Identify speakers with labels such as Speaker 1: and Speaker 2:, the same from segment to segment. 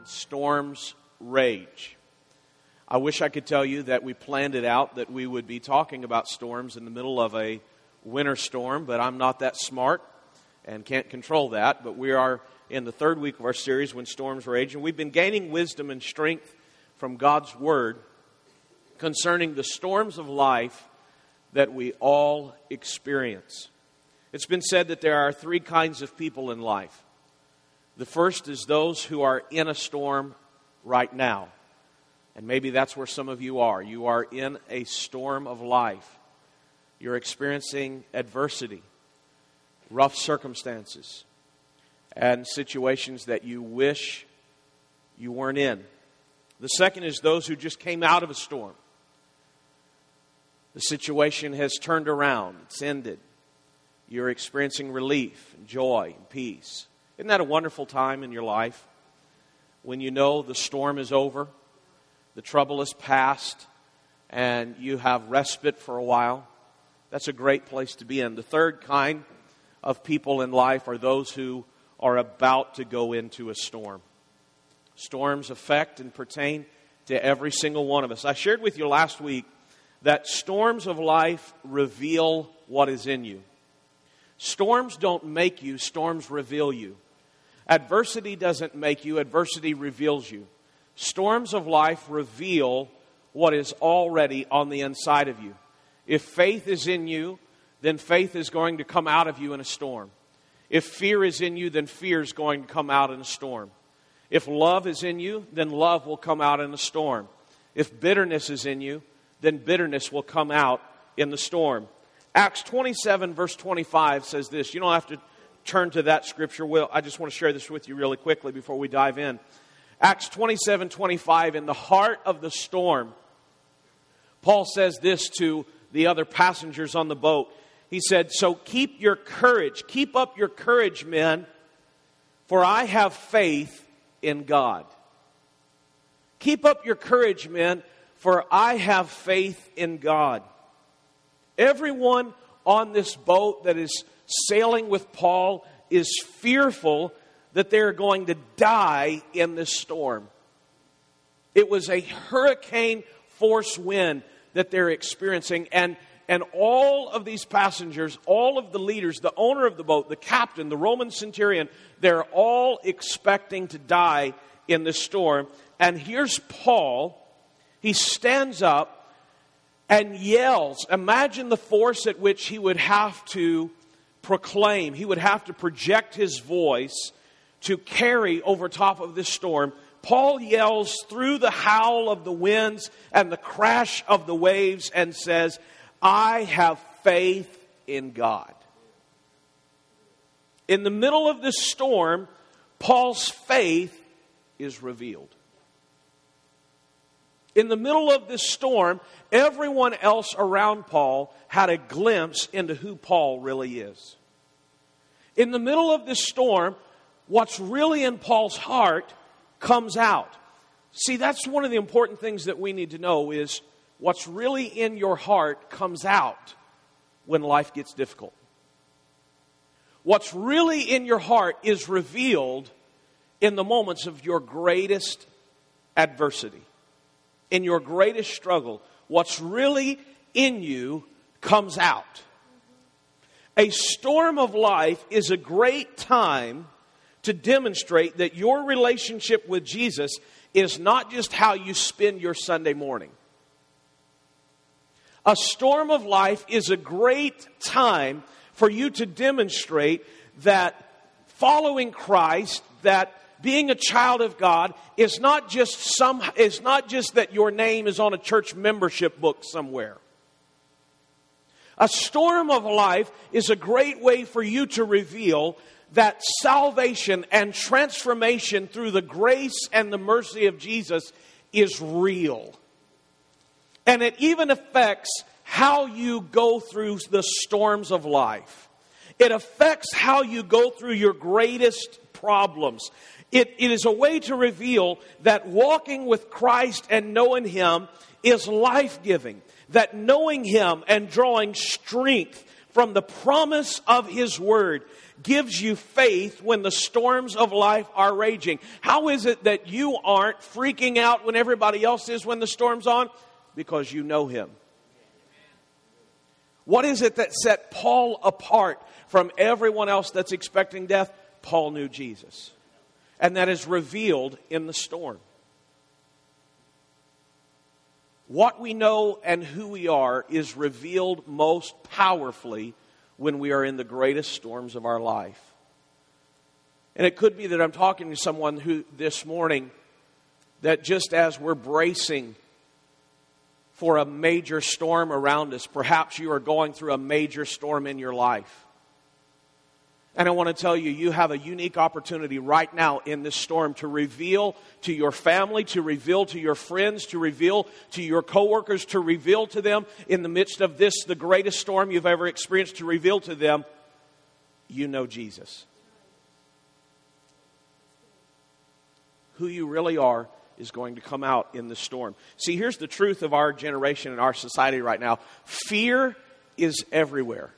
Speaker 1: Storms Rage. I wish I could tell you that we planned it out, that we would be talking about storms in the middle of a winter storm, but I'm not that smart and can't control that. But we are in the third week of our series, When Storms Rage, and we've been gaining wisdom and strength from God's Word concerning the storms of life that we all experience. It's been said that there are three kinds of people in life. The first is those who are in a storm right now. And maybe that's where some of you are. You are in a storm of life. You're experiencing adversity, rough circumstances, and situations that you wish you weren't in. The second is those who just came out of a storm. The situation has turned around. It's ended. You're experiencing relief, and joy, and peace. Isn't that a wonderful time in your life? When you know the storm is over, the trouble is past, and you have respite for a while. That's a great place to be in. The third kind of people in life are those who are about to go into a storm. Storms affect and pertain to every single one of us. I shared with you last week that storms of life reveal what is in you. Storms don't make you, storms reveal you. Adversity doesn't make you, adversity reveals you. Storms of life reveal what is already on the inside of you. If faith is in you, then faith is going to come out of you in a storm. If fear is in you, then fear is going to come out in a storm. If love is in you, then love will come out in a storm. If bitterness is in you, then bitterness will come out in the storm. Acts 27 verse 25 says this. You don't have to turn to that scripture. I just want to share this with you really quickly before we dive in. Acts 27:25, in the heart of the storm, Paul says this to the other passengers on the boat. He said, "So keep your courage. Keep up your courage, men, for I have faith in God." Keep up your courage, men, for I have faith in God. Everyone on this boat that is sailing with Paul is fearful that they're going to die in this storm. It was a hurricane force wind that they're experiencing. And all of these passengers, all of the leaders, the owner of the boat, the captain, the Roman centurion, they're all expecting to die in this storm. And here's Paul. He stands up and yells. Imagine the force at which he would have to proclaim. He would have to project his voice to carry over top of this storm. Paul yells through the howl of the winds and the crash of the waves and says, "I have faith in God." In the middle of this storm, Paul's faith is revealed. In the middle of this storm, everyone else around Paul had a glimpse into who Paul really is. In the middle of this storm, what's really in Paul's heart comes out. See, that's one of the important things that we need to know is what's really in your heart comes out when life gets difficult. What's really in your heart is revealed in the moments of your greatest adversity. In your greatest struggle, what's really in you comes out. A storm of life is a great time to demonstrate that your relationship with Jesus is not just how you spend your Sunday morning. A storm of life is a great time for you to demonstrate that following Christ, that being a child of God is not just that your name is on a church membership book somewhere. A storm of life is a great way for you to reveal that salvation and transformation through the grace and the mercy of Jesus is real. And it even affects how you go through the storms of life. It affects how you go through your greatest problems. It is a way to reveal that walking with Christ and knowing Him is life-giving. That knowing Him and drawing strength from the promise of His Word gives you faith when the storms of life are raging. How is it that you aren't freaking out when everybody else is when the storm's on? Because you know Him. What is it that set Paul apart from everyone else that's expecting death? Paul knew Jesus. And that is revealed in the storm. What we know and who we are is revealed most powerfully when we are in the greatest storms of our life. And it could be that I'm talking to someone who this morning, that just as we're bracing for a major storm around us, perhaps you are going through a major storm in your life. And I want to tell you, you have a unique opportunity right now in this storm to reveal to your family, to reveal to your friends, to reveal to your coworkers, to reveal to them in the midst of this, the greatest storm you've ever experienced, to reveal to them, you know Jesus. Who you really are is going to come out in the storm. See, here's the truth of our generation and our society right now. Fear is everywhere.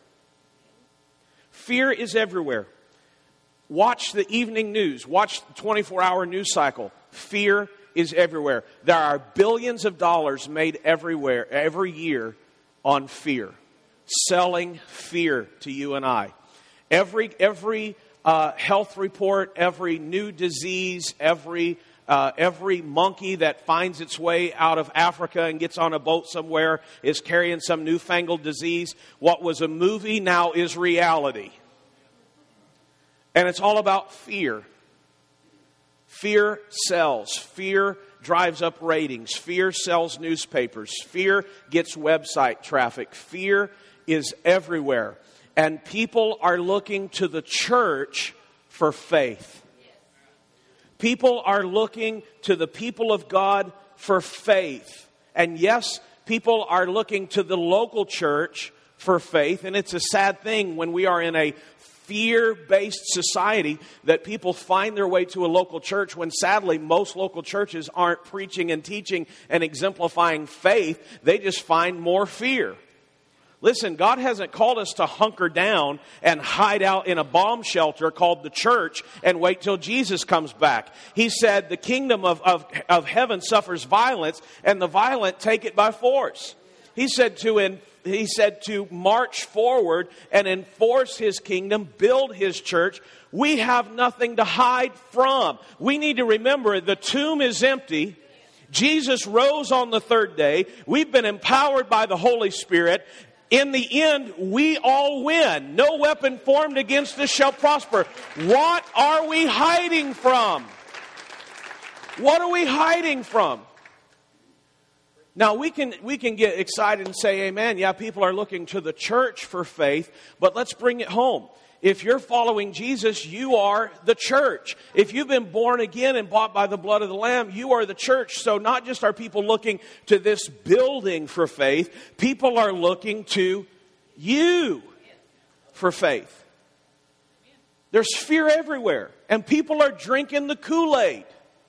Speaker 1: Fear is everywhere. Watch the evening news. Watch the 24-hour news cycle. Fear is everywhere. There are billions of dollars made everywhere, every year on fear. Selling fear to you and I. Every health report, every new disease, every monkey that finds its way out of Africa and gets on a boat somewhere is carrying some newfangled disease. What was a movie now is reality. And it's all about fear. Fear sells. Fear drives up ratings. Fear sells newspapers. Fear gets website traffic. Fear is everywhere. And people are looking to the church for faith. People are looking to the people of God for faith. And yes, people are looking to the local church for faith. And it's a sad thing when we are in a fear-based society that people find their way to a local church when sadly most local churches aren't preaching and teaching and exemplifying faith. They just find more fear. Listen, God hasn't called us to hunker down and hide out in a bomb shelter called the church and wait till Jesus comes back. He said the kingdom of heaven suffers violence and the violent take it by force. He said to march forward and enforce His kingdom, build His church. We have nothing to hide from. We need to remember the tomb is empty. Jesus rose on the third day. We've been empowered by the Holy Spirit. In the end, we all win. No weapon formed against us shall prosper. What are we hiding from? What are we hiding from? Now, we can get excited and say, amen, yeah, people are looking to the church for faith, but let's bring it home. If you're following Jesus, you are the church. If you've been born again and bought by the blood of the Lamb, you are the church. So not just are people looking to this building for faith, people are looking to you for faith. There's fear everywhere, and people are drinking the Kool-Aid.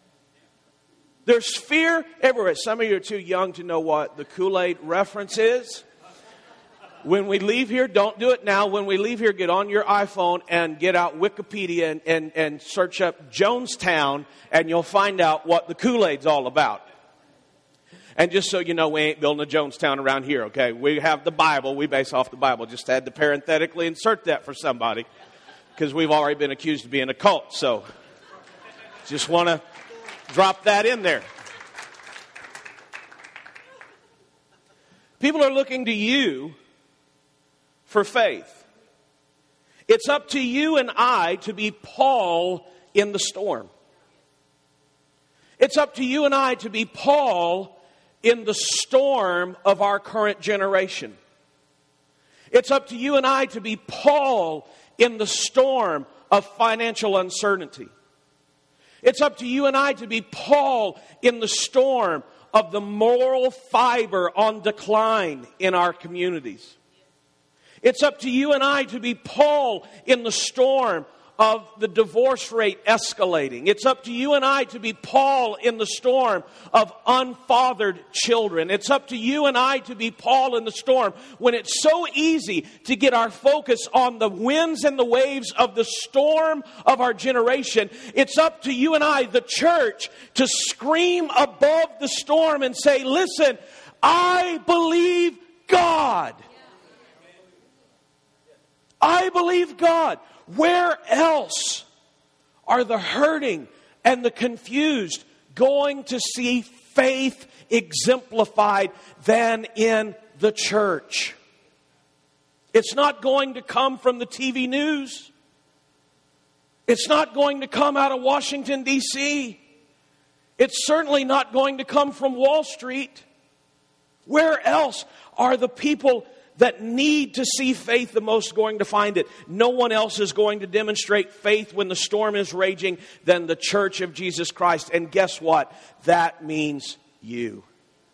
Speaker 1: There's fear everywhere. Some of you are too young to know what the Kool-Aid reference is. When we leave here, don't do it now. When we leave here, get on your iPhone and get out Wikipedia and search up Jonestown, and you'll find out what the Kool-Aid's all about. And just so you know, we ain't building a Jonestown around here, okay? We have the Bible. We base off the Bible. Just had to parenthetically insert that for somebody because we've already been accused of being a cult. So just want to drop that in there. People are looking to you for faith. It's up to you and I to be Paul in the storm. It's up to you and I to be Paul in the storm of our current generation. It's up to you and I to be Paul in the storm of financial uncertainty. It's up to you and I to be Paul in the storm of the moral fiber on decline in our communities. It's up to you and I to be Paul in the storm of the divorce rate escalating. It's up to you and I to be Paul in the storm of unfathered children. It's up to you and I to be Paul in the storm when it's so easy to get our focus on the winds and the waves of the storm of our generation. It's up to you and I, the church, to scream above the storm and say, listen, I believe God. I believe God. Where else are the hurting and the confused going to see faith exemplified than in the church? It's not going to come from the TV news. It's not going to come out of Washington, D.C. It's certainly not going to come from Wall Street. Where else are the people that need to see faith the most going to find it? No one else is going to demonstrate faith when the storm is raging than the church of Jesus Christ. And guess what? That means you.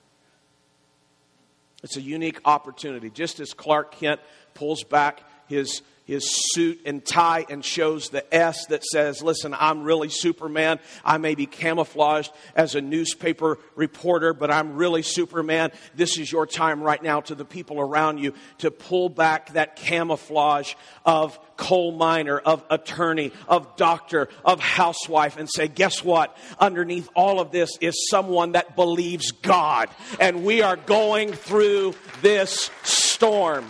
Speaker 1: It's a unique opportunity. Just as Clark Kent pulls back his suit and tie and shows the S that says, listen, I'm really Superman. I may be camouflaged as a newspaper reporter, but I'm really Superman. This is your time right now, to the people around you, to pull back that camouflage of coal miner, of attorney, of doctor, of housewife, and say, guess what? Underneath all of this is someone that believes God. And we are going through this storm.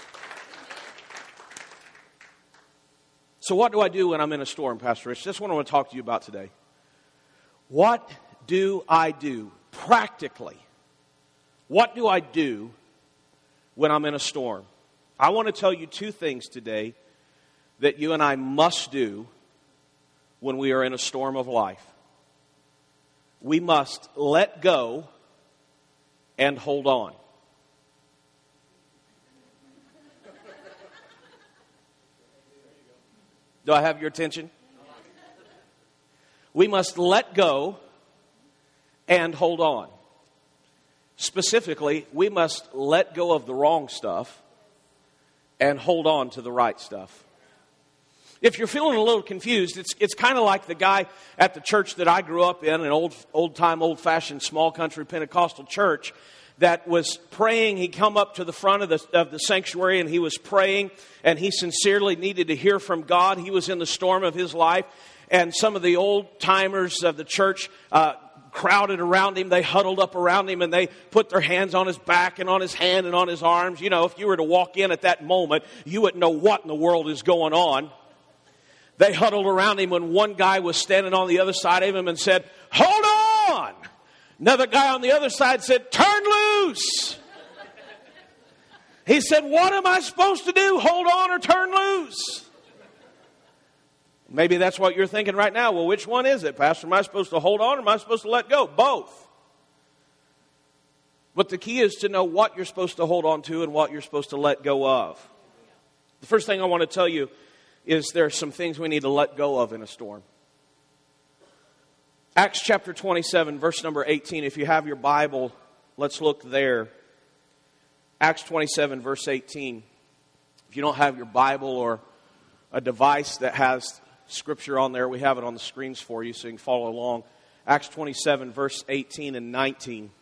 Speaker 1: So what do I do when I'm in a storm, Pastor Rich? That's what I want to talk to you about today. What do I do practically? What do I do when I'm in a storm? I want to tell you two things today that you and I must do when we are in a storm of life. We must let go and hold on. Do I have your attention? We must let go and hold on. Specifically, we must let go of the wrong stuff and hold on to the right stuff. If you're feeling a little confused, it's kind of like the guy at the church that I grew up in, an old-fashioned, small country Pentecostal church, that was praying. He come up to the front of the sanctuary and he was praying, and he sincerely needed to hear from God. He was in the storm of his life, and some of the old timers of the church crowded around him. They huddled up around him and they put their hands on his back and on his hand and on his arms. You know, if you were to walk in at that moment, you wouldn't know what in the world is going on. They huddled around him when one guy was standing on the other side of him and said, "Hold on!" Another guy on the other side said, "Turn loose." He said, "What am I supposed to do? Hold on or turn loose?" Maybe that's what you're thinking right now. Well, which one is it, Pastor? Am I supposed to hold on or am I supposed to let go? Both. But the key is to know what you're supposed to hold on to and what you're supposed to let go of. The first thing I want to tell you is there are some things we need to let go of in a storm. Acts chapter 27, verse number 18. If you have your Bible, let's look there. Acts 27, verse 18. If you don't have your Bible or a device that has Scripture on there, we have it on the screens for you so you can follow along. Acts 27, verse 18 and 19.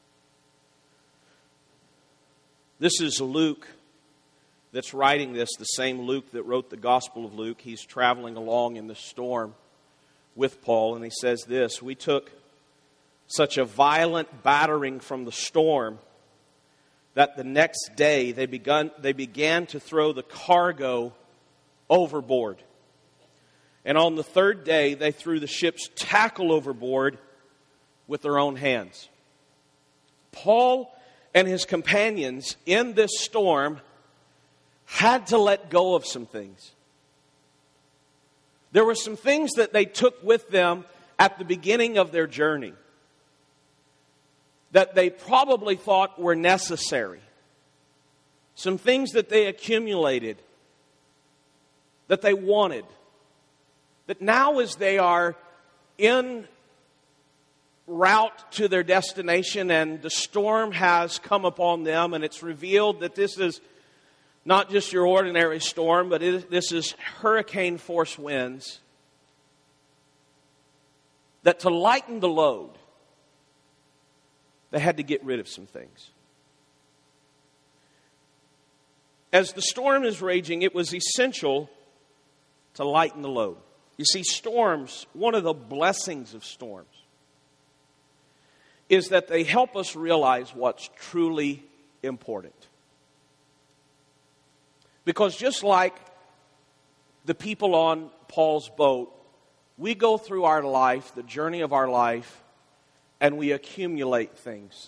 Speaker 1: This is Luke that's writing this, the same Luke that wrote the Gospel of Luke. He's traveling along in the storm with Paul, and he says this: "We took such a violent battering from the storm that the next day they began to throw the cargo overboard. And on the third day they threw the ship's tackle overboard with their own hands." Paul and his companions in this storm had to let go of some things. There were some things that they took with them at the beginning of their journey that they probably thought were necessary. Some things that they accumulated, that they wanted, that now as they are en route to their destination and the storm has come upon them and it's revealed that this is Not just your ordinary storm, but this is hurricane force winds. That to lighten the load, they had to get rid of some things. As the storm is raging, it was essential to lighten the load. You see, storms, one of the blessings of storms, is that they help us realize what's truly important. Because just like the people on Paul's boat, we go through our life, the journey of our life, and we accumulate things.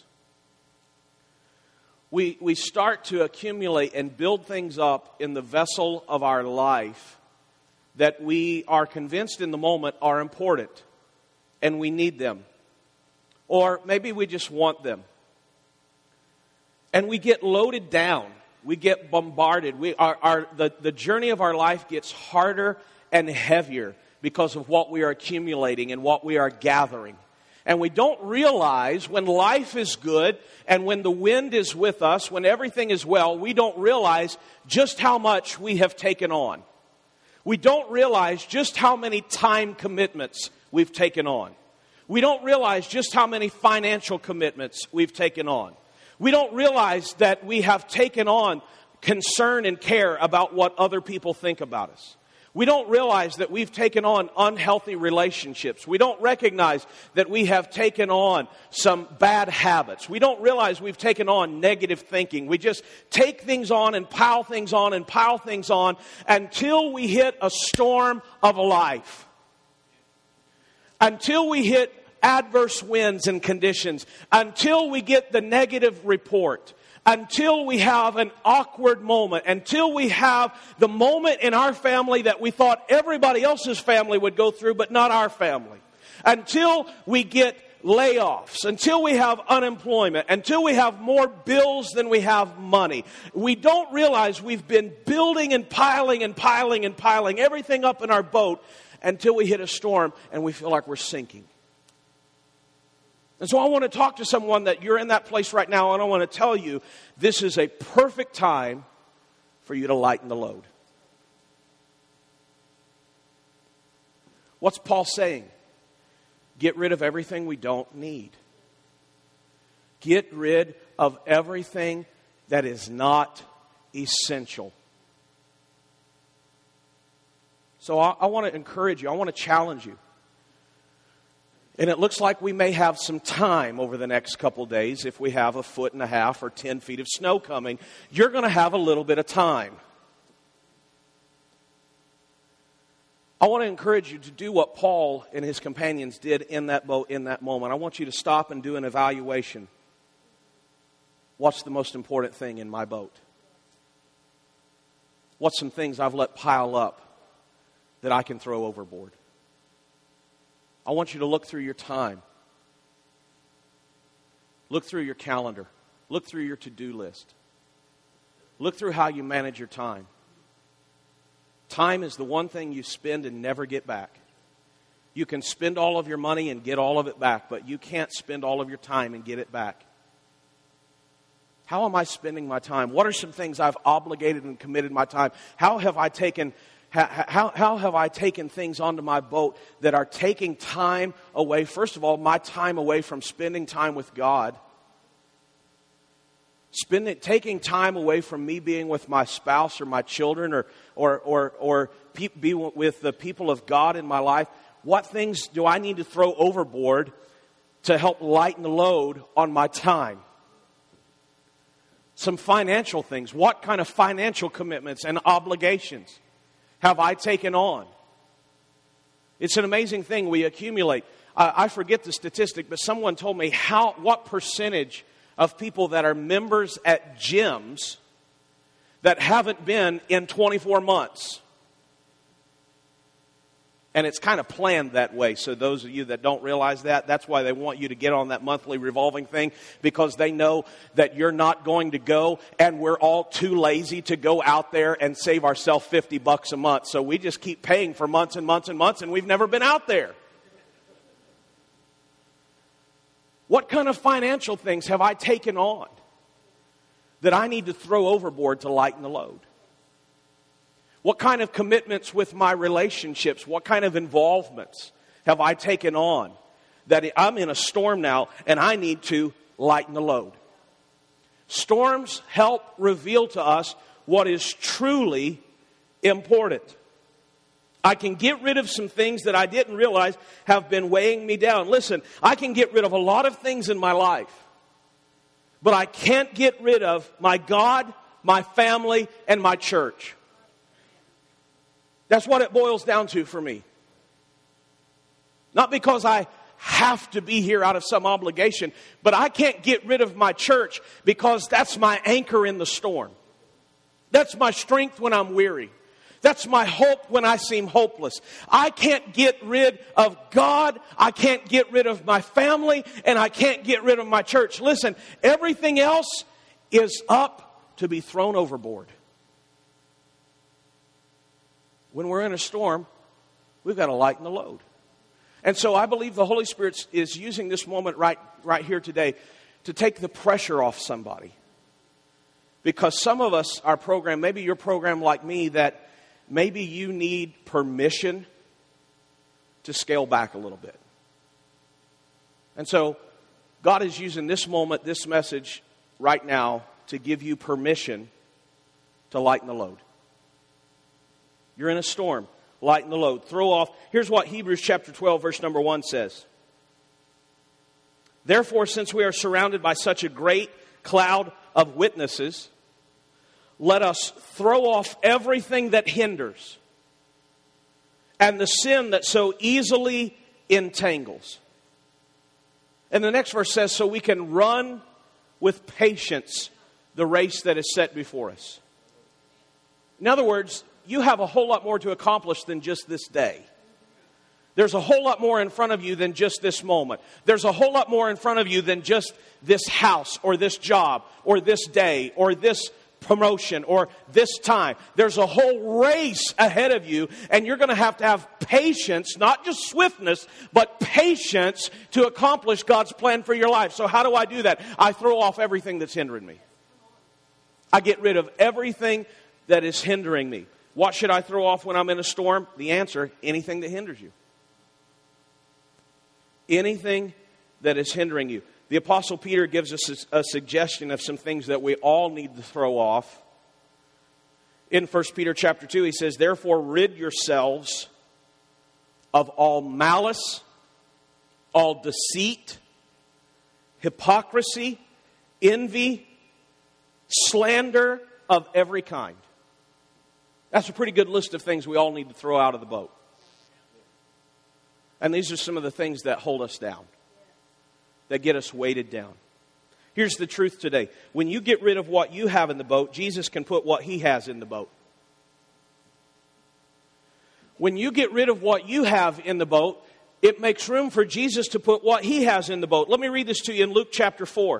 Speaker 1: We start to accumulate and build things up in the vessel of our life that we are convinced in the moment are important, and we need them. Or maybe we just want them. And we get loaded down. We get bombarded. The journey of our life gets harder and heavier because of what we are accumulating and what we are gathering. And we don't realize when life is good and when the wind is with us, when everything is well, we don't realize just how much we have taken on. We don't realize just how many time commitments we've taken on. We don't realize just how many financial commitments we've taken on. We don't realize that we have taken on concern and care about what other people think about us. We don't realize that we've taken on unhealthy relationships. We don't recognize that we have taken on some bad habits. We don't realize we've taken on negative thinking. We just take things on and pile things on and pile things on until we hit a storm of life. Until we hit adverse winds and conditions. Until we get the negative report. Until we have an awkward moment, until we have the moment in our family that we thought everybody else's family would go through, but not our family. Until we get layoffs, until we have unemployment, until we have more bills than we have money. We don't realize we've been building and piling and piling and piling everything up in our boat until we hit a storm and we feel like we're sinking. And so I want to talk to someone that you're in that place right now, and I want to tell you this is a perfect time for you to lighten the load. What's Paul saying? Get rid of everything we don't need. Get rid of everything that is not essential. So I want to encourage you. I want to challenge you. And it looks like we may have some time over the next couple days. If we have 1.5 feet or 10 feet of snow coming, you're going to have a little bit of time. I want to encourage you to do what Paul and his companions did in that boat in that moment. I want you to stop and do an evaluation. What's the most important thing in my boat? What's some things I've let pile up that I can throw overboard? I want you to look through your time. Look through your calendar. Look through your to-do list. Look through how you manage your time. Time is the one thing you spend and never get back. You can spend all of your money and get all of it back, but you can't spend all of your time and get it back. How am I spending my time? What are some things I've obligated and committed my time? How have I taken things onto my boat that are taking time away? First of all, my time away from spending time with God. Taking time away from me being with my spouse or my children or be with the people of God in my life. What things do I need to throw overboard to help lighten the load on my time? Some financial things. What kind of financial commitments and obligations have I taken on? It's an amazing thing we accumulate. I forget the statistic, but someone told me what percentage of people that are members at gyms that haven't been in 24 months. And it's kind of planned that way. So those of you that don't realize that, that's why they want you to get on that monthly revolving thing, because they know that you're not going to go, and we're all too lazy to go out there and save ourselves $50 a month. So we just keep paying for months and months and months, and we've never been out there. What kind of financial things have I taken on that I need to throw overboard to lighten the load? What kind of commitments with my relationships, what kind of involvements have I taken on that I'm in a storm now and I need to lighten the load? Storms help reveal to us what is truly important. I can get rid of some things that I didn't realize have been weighing me down. Listen, I can get rid of a lot of things in my life, but I can't get rid of my God, my family, and my church. That's what it boils down to for me. Not because I have to be here out of some obligation, but I can't get rid of my church because that's my anchor in the storm. That's my strength when I'm weary. That's my hope when I seem hopeless. I can't get rid of God. I can't get rid of my family. And I can't get rid of my church. Listen, everything else is up to be thrown overboard. When we're in a storm, we've got to lighten the load. And so I believe the Holy Spirit is using this moment right here today to take the pressure off somebody. Because some of us are programmed, maybe you're programmed like me, that maybe you need permission to scale back a little bit. And so God is using this moment, this message right now to give you permission to lighten the load. You're in a storm. Lighten the load. Throw off. Here's what Hebrews chapter 12, verse number 1 says. Therefore, since we are surrounded by such a great cloud of witnesses, let us throw off everything that hinders and the sin that so easily entangles. And the next verse says, so we can run with patience the race that is set before us. In other words, you have a whole lot more to accomplish than just this day. There's a whole lot more in front of you than just this moment. There's a whole lot more in front of you than just this house or this job or this day or this promotion or this time. There's a whole race ahead of you, and you're going to have patience, not just swiftness, but patience to accomplish God's plan for your life. So how do I do that? I throw off everything that's hindering me. I get rid of everything that is hindering me. What should I throw off when I'm in a storm? The answer, anything that hinders you. Anything that is hindering you. The Apostle Peter gives us a suggestion of some things that we all need to throw off. In 1 Peter chapter 2, he says, therefore rid yourselves of all malice, all deceit, hypocrisy, envy, slander of every kind. That's a pretty good list of things we all need to throw out of the boat. And these are some of the things that hold us down, that get us weighted down. Here's the truth today. When you get rid of what you have in the boat, Jesus can put what He has in the boat. When you get rid of what you have in the boat, it makes room for Jesus to put what He has in the boat. Let me read this to you in Luke chapter 4.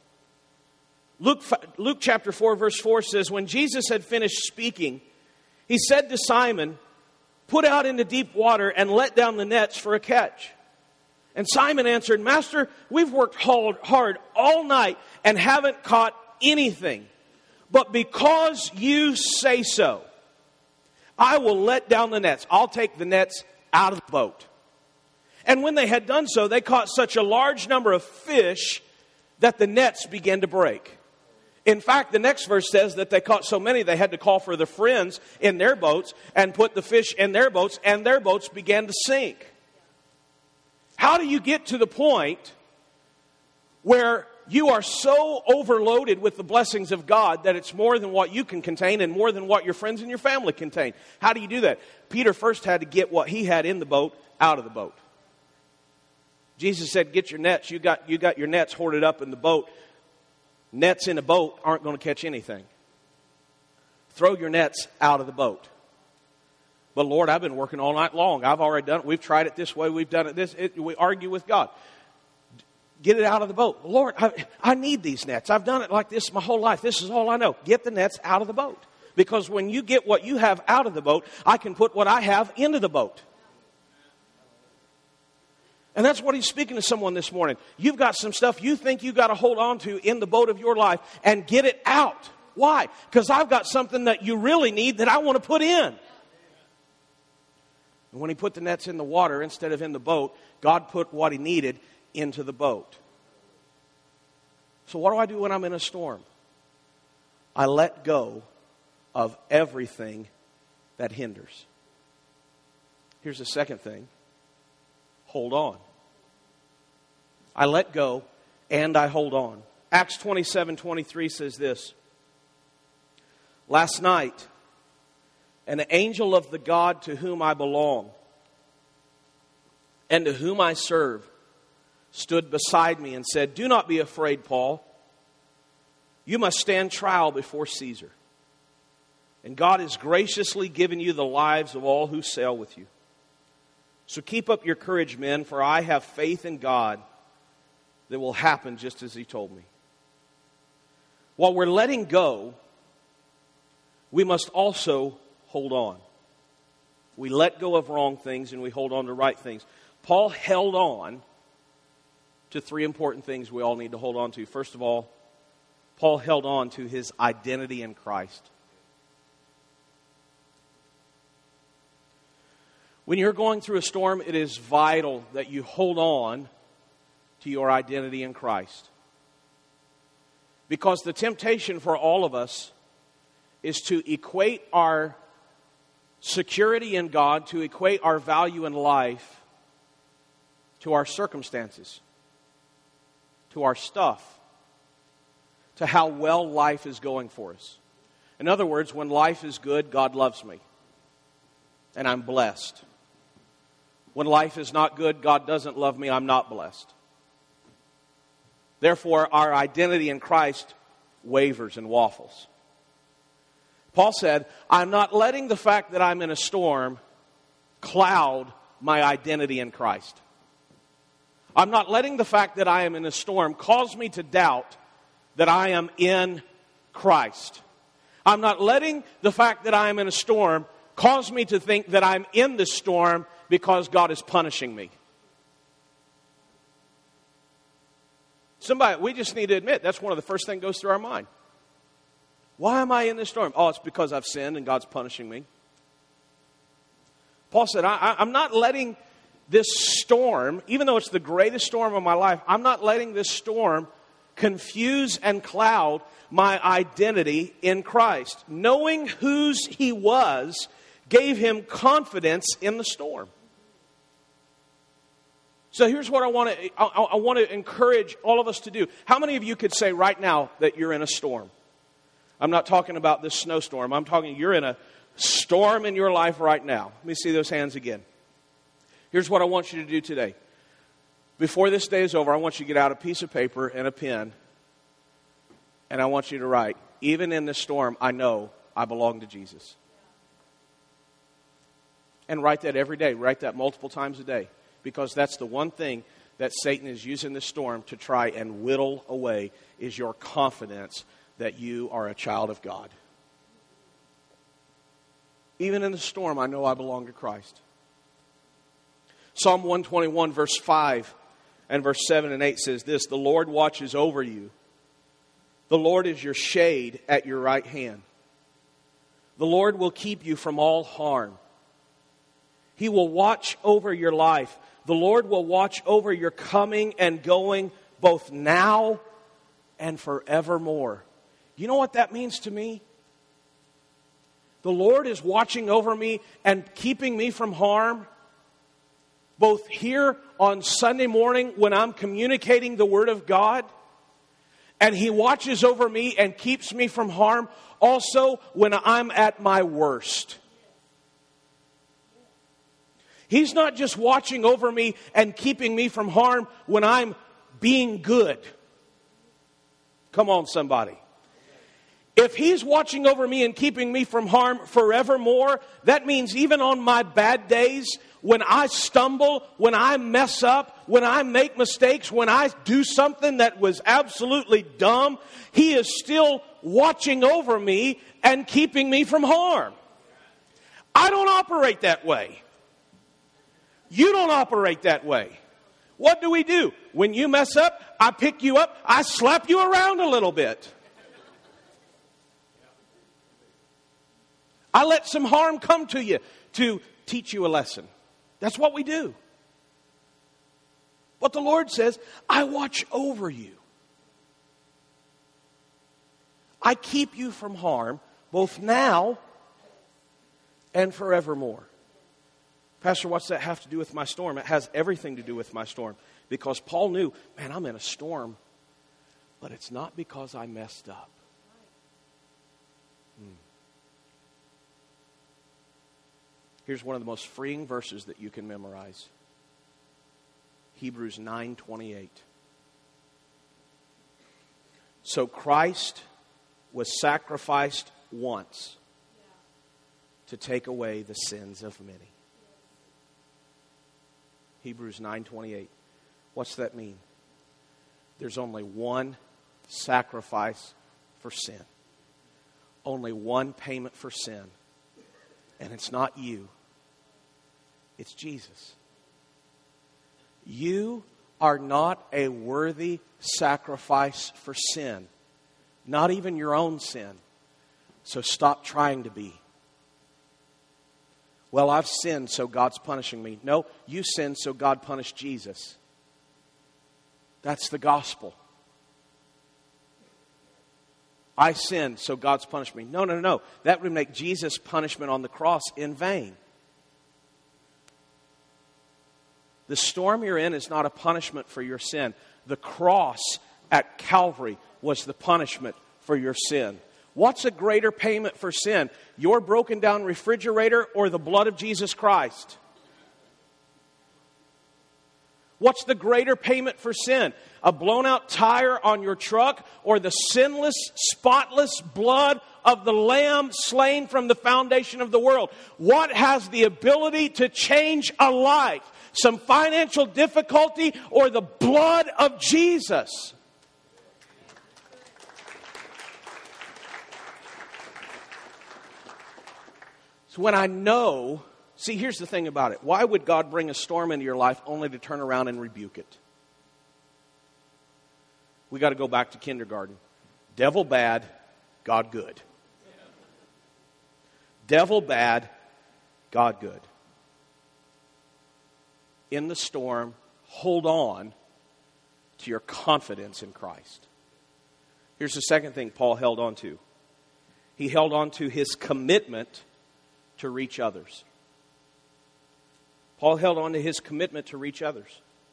Speaker 1: Luke chapter 4 verse 4 says, when Jesus had finished speaking, He said to Simon, put out into deep water and let down the nets for a catch. And Simon answered, Master, we've worked hard all night and haven't caught anything. But because you say so, I will let down the nets. I'll take the nets out of the boat. And when they had done so, they caught such a large number of fish that the nets began to break. In fact, the next verse says that they caught so many they had to call for their friends in their boats and put the fish in their boats, and their boats began to sink. How do you get to the point where you are so overloaded with the blessings of God that it's more than what you can contain and more than what your friends and your family contain? How do you do that? Peter first had to get what he had in the boat out of the boat. Jesus said, get your nets. You got your nets hoarded up in the boat. Nets in a boat aren't going to catch anything. Throw your nets out of the boat. But Lord, I've been working all night long. I've already done it. We've tried it this way. We've done it this. We argue with God. Get it out of the boat. Lord, I need these nets. I've done it like this my whole life. This is all I know. Get the nets out of the boat. Because when you get what you have out of the boat, I can put what I have into the boat. And that's what he's speaking to someone this morning. You've got some stuff you think you've got to hold on to in the boat of your life and get it out. Why? Because I've got something that you really need that I want to put in. And when he put the nets in the water instead of in the boat, God put what he needed into the boat. So what do I do when I'm in a storm? I let go of everything that hinders. Here's the second thing. Hold on. I let go and I hold on. Acts 27:23 says this. Last night, an angel of the God to whom I belong and to whom I serve stood beside me and said, "Do not be afraid, Paul. You must stand trial before Caesar. And God has graciously given you the lives of all who sail with you. So keep up your courage, men, for I have faith in God that will happen just as he told me." While we're letting go, we must also hold on. We let go of wrong things and we hold on to right things. Paul held on to three important things we all need to hold on to. First of all, Paul held on to his identity in Christ. When you're going through a storm, it is vital that you hold on to your identity in Christ. Because the temptation for all of us is to equate our security in God, to equate our value in life to our circumstances, to our stuff, to how well life is going for us. In other words, when life is good, God loves me, and I'm blessed. When life is not good, God doesn't love me, I'm not blessed. Therefore, our identity in Christ wavers and waffles. Paul said, I'm not letting the fact that I'm in a storm cloud my identity in Christ. I'm not letting the fact that I am in a storm cause me to doubt that I am in Christ. I'm not letting the fact that I am in a storm cause me to think that I'm in the storm because God is punishing me. We just need to admit, that's one of the first things that goes through our mind. Why am I in this storm? Oh, it's because I've sinned and God's punishing me. Paul said, I'm not letting this storm, even though it's the greatest storm of my life, I'm not letting this storm confuse and cloud my identity in Christ. Knowing whose he was gave him confidence in the storm. So here's what I want to encourage all of us to do. How many of you could say right now that you're in a storm? I'm not talking about this snowstorm. I'm talking you're in a storm in your life right now. Let me see those hands again. Here's what I want you to do today. Before this day is over, I want you to get out a piece of paper and a pen. And I want you to write, even in this storm, I know I belong to Jesus. And write that every day. Write that multiple times a day. Because that's the one thing that Satan is using this storm to try and whittle away, is your confidence that you are a child of God. Even in the storm, I know I belong to Christ. Psalm 121 verse 5 and verse 7 and 8 says this, the Lord watches over you. The Lord is your shade at your right hand. The Lord will keep you from all harm. He will watch over your life. The Lord will watch over your coming and going both now and forevermore. You know what that means to me? The Lord is watching over me and keeping me from harm. Both here on Sunday morning when I'm communicating the Word of God. And He watches over me and keeps me from harm also when I'm at my worst. He's not just watching over me and keeping me from harm when I'm being good. Come on, somebody. If He's watching over me and keeping me from harm forevermore, that means even on my bad days, when I stumble, when I mess up, when I make mistakes, when I do something that was absolutely dumb, He is still watching over me and keeping me from harm. I don't operate that way. You don't operate that way. What do? When you mess up, I pick you up, I slap you around a little bit. I let some harm come to you to teach you a lesson. That's what we do. But the Lord says, I watch over you. I keep you from harm, both now and forevermore. Pastor, what's that have to do with my storm? It has everything to do with my storm. Because Paul knew, man, I'm in a storm. But it's not because I messed up. Here's one of the most freeing verses that you can memorize. Hebrews 9:28. So Christ was sacrificed once to take away the sins of many. Hebrews 9:28. What's that mean? There's only one sacrifice for sin. Only one payment for sin. And it's not you. It's Jesus. You are not a worthy sacrifice for sin. Not even your own sin. So stop trying to be. Well, I've sinned, so God's punishing me. No, you sinned, so God punished Jesus. That's the gospel. I sinned, so God's punished me. No. That would make Jesus' punishment on the cross in vain. The storm you're in is not a punishment for your sin. The cross at Calvary was the punishment for your sin. What's a greater payment for sin? Your broken down refrigerator or the blood of Jesus Christ? What's the greater payment for sin? A blown out tire on your truck or the sinless, spotless blood of the Lamb slain from the foundation of the world? What has the ability to change a life? Some financial difficulty or the blood of Jesus? So when I know, see, here's the thing about it. Why would God bring a storm into your life only to turn around and rebuke it? We got to go back to kindergarten. Devil bad, God good. Devil bad, God good. In the storm, hold on to your confidence in Christ. Here's the second thing Paul held on to. He held on to his commitment to reach others. Paul held on to his commitment to reach others.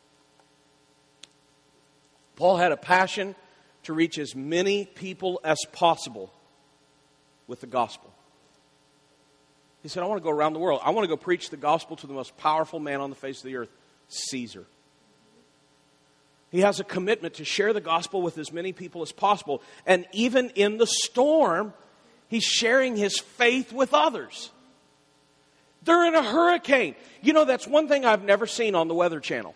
Speaker 1: Paul had a passion to reach as many people as possible with the gospel. He said, I want to go around the world. I want to go preach the gospel to the most powerful man on the face of the earth, Caesar. He has a commitment to share the gospel with as many people as possible. And even in the storm, he's sharing his faith with others. They're in a hurricane. You know, that's one thing I've never seen on the Weather Channel.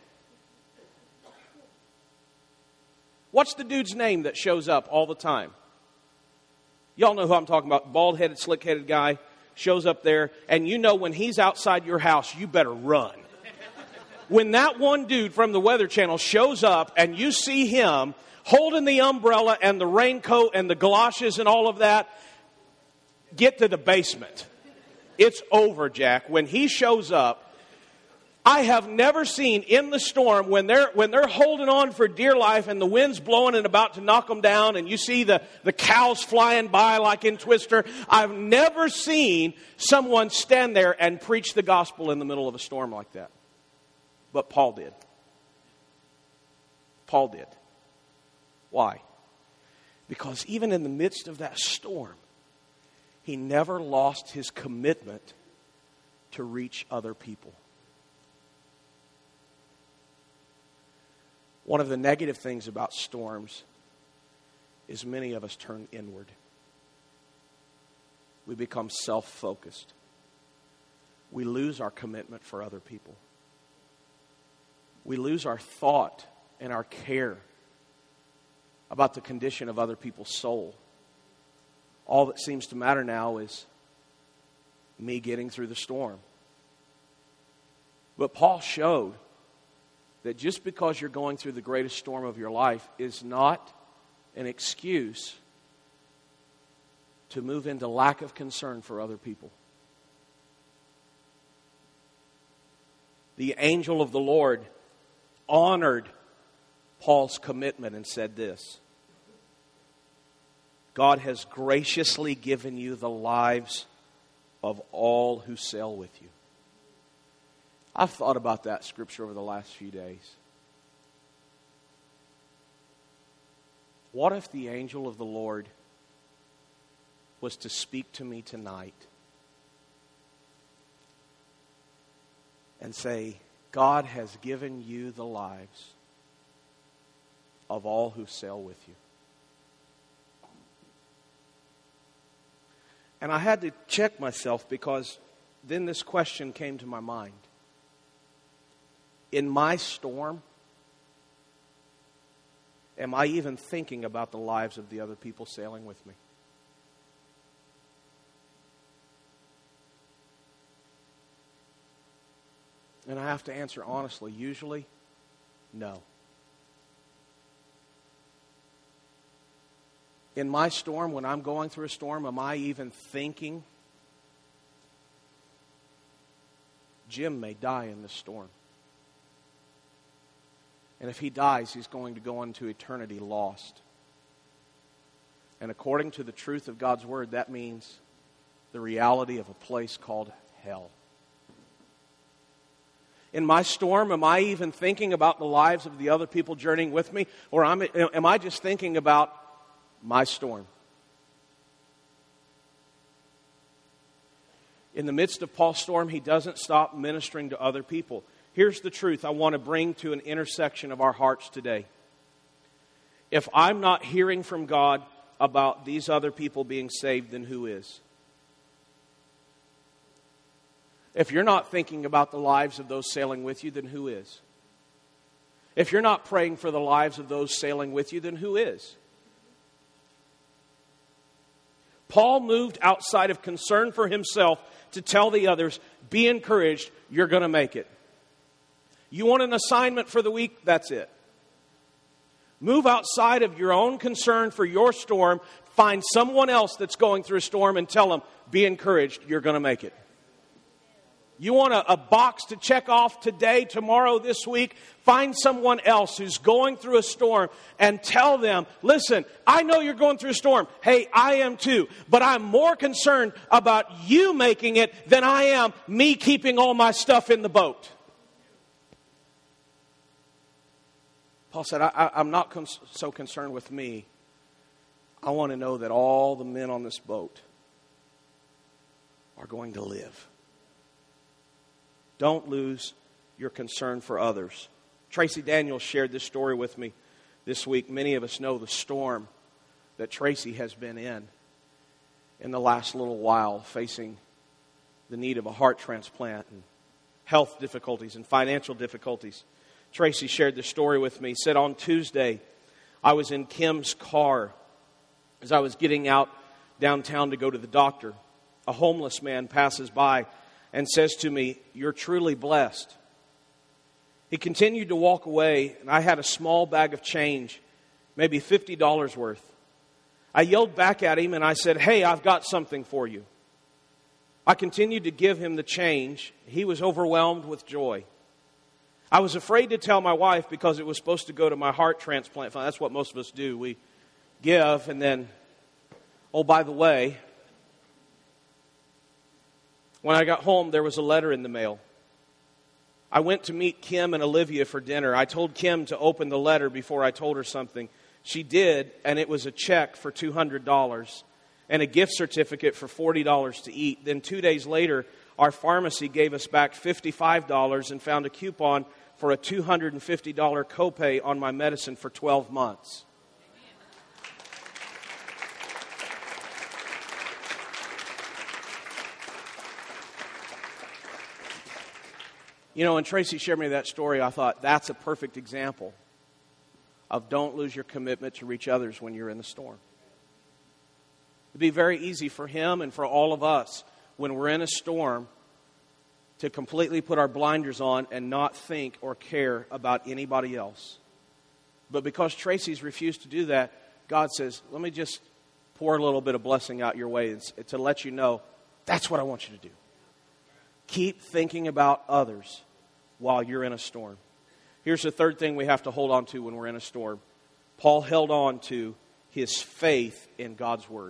Speaker 1: What's the dude's name that shows up all the time? Y'all know who I'm talking about. Bald-headed, slick-headed guy. Shows up there, and you know when he's outside your house, you better run. When that one dude from the Weather Channel shows up and you see him holding the umbrella and the raincoat and the galoshes and all of that, get to the basement. It's over, Jack. When he shows up, I have never seen in the storm when they're holding on for dear life and the wind's blowing and about to knock them down and you see the cows flying by like in Twister. I've never seen someone stand there and preach the gospel in the middle of a storm like that. But Paul did. Paul did. Why? Because even in the midst of that storm, he never lost his commitment to reach other people. One of the negative things about storms is many of us turn inward. We become self-focused. We lose our commitment for other people. We lose our thought and our care about the condition of other people's soul. All that seems to matter now is me getting through the storm. But Paul showed that just because you're going through the greatest storm of your life is not an excuse to move into lack of concern for other people. The angel of the Lord honored Paul's commitment and said this: God has graciously given you the lives of all who sail with you. I've thought about that scripture over the last few days. What if the angel of the Lord was to speak to me tonight and say, God has given you the lives of all who sail with you? And I had to check myself, because then this question came to my mind. In my storm, am I even thinking about the lives of the other people sailing with me? And I have to answer honestly, usually, no. In my storm, when I'm going through a storm, am I even thinking, Jim may die in this storm? And if he dies, he's going to go into eternity lost. And according to the truth of God's Word, that means the reality of a place called hell. In my storm, am I even thinking about the lives of the other people journeying with me? Or am I just thinking about my storm? In the midst of Paul's storm, he doesn't stop ministering to other people. Here's the truth I want to bring to an intersection of our hearts today. If I'm not hearing from God about these other people being saved, then who is? If you're not thinking about the lives of those sailing with you, then who is? If you're not praying for the lives of those sailing with you, then who is? Paul moved outside of concern for himself to tell the others, be encouraged, you're going to make it. You want an assignment for the week? That's it. Move outside of your own concern for your storm. Find someone else that's going through a storm and tell them, be encouraged, you're going to make it. You want a box to check off today, tomorrow, this week? Find someone else who's going through a storm and tell them, listen, I know you're going through a storm. Hey, I am too. But I'm more concerned about you making it than I am me keeping all my stuff in the boat. Paul said, I'm not so concerned with me. I want to know that all the men on this boat are going to live. Don't lose your concern for others. Tracy Daniels shared this story with me this week. Many of us know the storm that Tracy has been in the last little while, facing the need of a heart transplant and health difficulties and financial difficulties. Tracy shared this story with me. He said, on Tuesday, I was in Kim's car as I was getting out downtown to go to the doctor. A homeless man passes by and says to me, you're truly blessed. He continued to walk away, and I had a small bag of change, maybe $50 worth. I yelled back at him and I said, hey, I've got something for you. I continued to give him the change. He was overwhelmed with joy. I was afraid to tell my wife because it was supposed to go to my heart transplant fund. That's what most of us do. We give and then, oh, by the way, when I got home, there was a letter in the mail. I went to meet Kim and Olivia for dinner. I told Kim to open the letter before I told her something. She did, and it was a check for $200 and a gift certificate for $40 to eat. Then 2 days later, our pharmacy gave us back $55 and found a coupon for a $250 copay on my medicine for 12 months. You know, when Tracy shared me that story, I thought that's a perfect example of don't lose your commitment to reach others when you're in the storm. It'd be very easy for him and for all of us when we're in a storm to completely put our blinders on and not think or care about anybody else. But because Tracy's refused to do that, God says, let me just pour a little bit of blessing out your way to let you know that's what I want you to do. Keep thinking about others while you're in a storm. Here's the third thing we have to hold on to when we're in a storm. Paul held on to his faith in God's Word.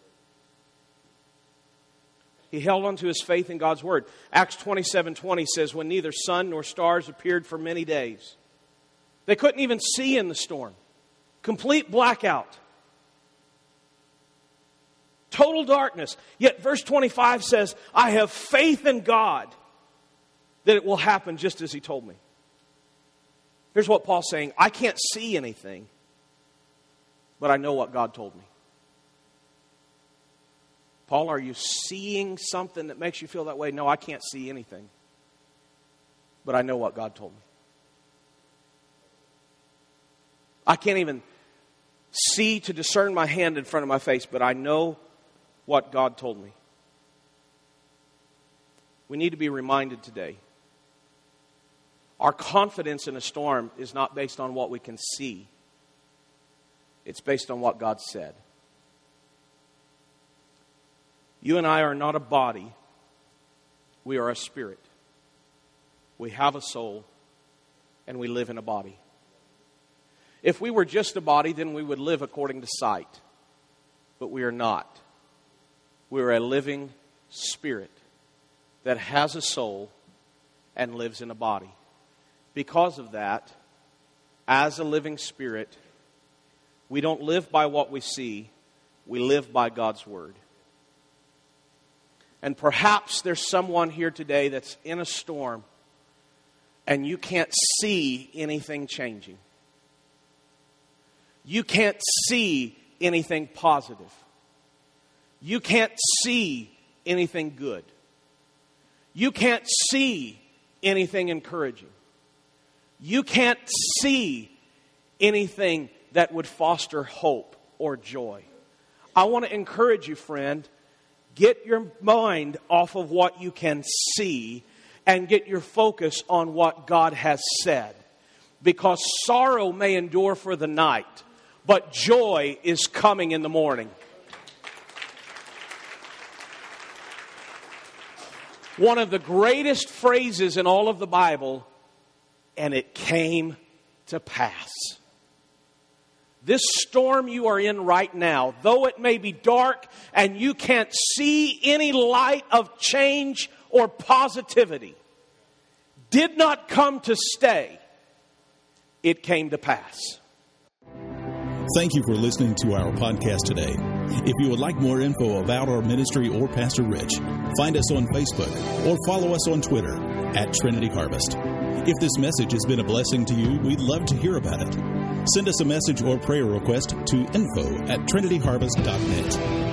Speaker 1: He held on to his faith in God's Word. Acts 27:20 says, when neither sun nor stars appeared for many days. They couldn't even see in the storm. Complete blackout. Total darkness. Yet verse 25 says, I have faith in God that it will happen just as He told me. Here's what Paul's saying. I can't see anything, but I know what God told me. Paul, are you seeing something that makes you feel that way? No, I can't see anything, but I know what God told me. I can't even see to discern my hand in front of my face, but I know what God told me. We need to be reminded today. Our confidence in a storm is not based on what we can see. It's based on what God said. You and I are not a body. We are a spirit. We have a soul, and we live in a body. If we were just a body, then we would live according to sight. But we are not. We are a living spirit that has a soul and lives in a body. Because of that, as a living spirit, we don't live by what we see. We live by God's Word. And perhaps there's someone here today that's in a storm and you can't see anything changing. You can't see anything positive. You can't see anything good. You can't see anything encouraging. You can't see anything that would foster hope or joy. I want to encourage you, friend, get your mind off of what you can see and get your focus on what God has said. Because sorrow may endure for the night, but joy is coming in the morning. One of the greatest phrases in all of the Bible, and it came to pass. This storm you are in right now, though it may be dark and you can't see any light of change or positivity, did not come to stay. It came to pass.
Speaker 2: Thank you for listening to our podcast today. If you would like more info about our ministry or Pastor Rich, find us on Facebook or follow us on Twitter at Trinity Harvest. If this message has been a blessing to you, we'd love to hear about it. Send us a message or prayer request to info@trinityharvest.net.